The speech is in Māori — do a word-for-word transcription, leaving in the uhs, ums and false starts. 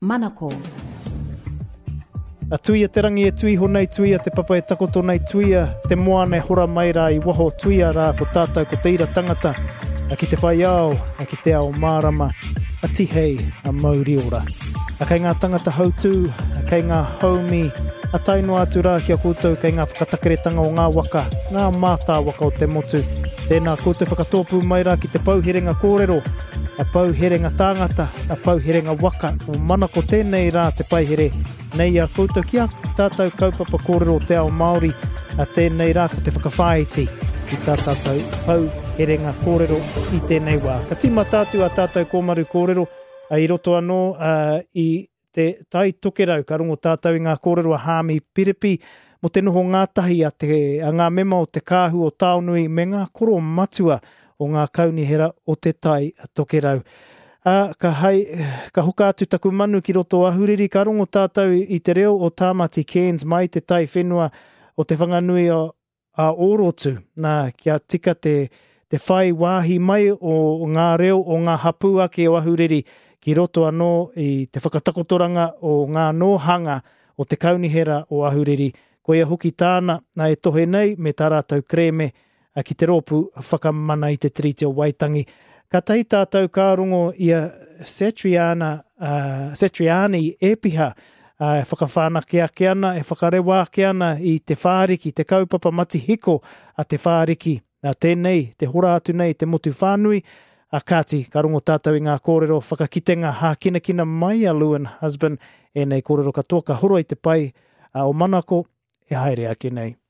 Manako. A tuia te rangi e tui honei tuia, te papa e takoto nei tuia, te moane hora mai rā i waho tuia rā ko tātou ko te ira tangata, a ki te whai au, a ki te ao mārama, a tihei a mauri ora. A kei ngā tangata hautū, a kei ngā haumi, a tainua atu rā ki a koutou, kei ngā whakatakeretanga o ngā waka, ngā mātā waka o te motu. Tēnā koutou whakatōpu mai rā ki te pauherenga kōrero, a pauherenga tāngata, a pauherenga waka, o manako tēnei rā te paihere. Nei a koutou ki a tātou kaupapa kōrero o te ao Māori, a tēnei rā ko te whakawhāiti ki tā tātou pauherenga kōrero i tēnei wā. Ka tima tātu a tātou kōmaru kōrero, a i roto anō uh, i te tai tokerau, ka rongo tātou i ngā kōrero a Hāmi Piripi, mo te noho ngātahi a, te, a ngā mema o te kāhu o Taonui, me ngā koro matua o ngā kaunihera o te tai tokerau. Uh, ka, hai, ka hoka atu taku manu ki roto ahuriri, ka rongo tātou i te reo o Tāmati Cairns mai te tai whenua o te whanganui a, a Orotu, nā kia tika te, te whai wāhi mai o ngā reo o ngā hapuake o ahuriri, ki roto anō i te whakatakotoranga o ngā nōhanga o te kaunihera o ahuriri. Ko ia hoki tāna na e tohe nei me tā rātou kreme a ki te rōpu whakamana i te tiriti o Waitangi. Ka tai tātou ka rongo ia Satriana, uh, Satriani epiha uh, e whakawhanakea ke ana, e whakarewa ke ana i te whāriki, te kaupapa mati hiko a te whāriki. Nā tēnei, te hora atu nei, te motu whānui, a kāti, ka rongo tātou i ngā kōrero whakakitenga hā kina kina mai a Lewin husband, e nei kōrero katoa ka horo i te pai uh, o manako, e haere ake nei.